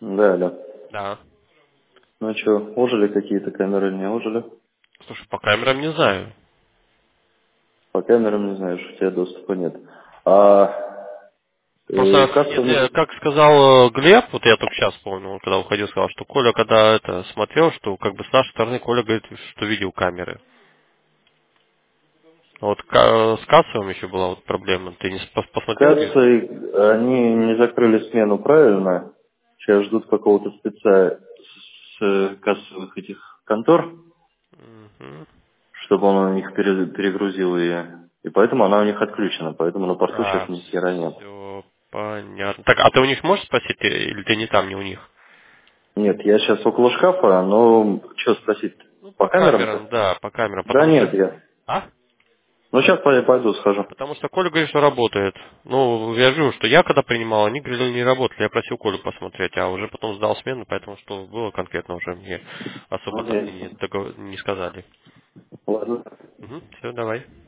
Да, да. Да. Ну что, ожили какие-то камеры, не ожили? Слушай, по камерам не знаю. По камерам не знаешь, у тебя доступа нет. А Просто, кассовый... как сказал Глеб, вот я только сейчас вспомнил, когда уходил, сказал, что Коля, когда это смотрел, что как бы с нашей стороны Коля говорит, что видел камеры. А вот с кассовым еще была вот проблема. Ты не посмотрел ее? Кассой они не закрыли смену правильно. Сейчас ждут какого-то спеца с кассовых этих контор, Мгм. чтобы он у них перегрузил ее. И поэтому она у них отключена, поэтому на порту сейчас ни хера нет. Все понятно. Так, а ты у них можешь спросить, или ты не там, не у них? Нет, я сейчас около шкафа, но что спросить? Ну, По по камерам-то? камерам, да, по камерам, Да потому нет, что... я. А? Ну сейчас пойду схожу. Потому что Коля говорит, что работает. Ну, я говорю, что я когда принимал, они говорили, не работали. Я просил Колю посмотреть, а уже потом сдал смену, поэтому что было конкретно уже мне особо там Окей. не сказали. Ладно. Все, давай.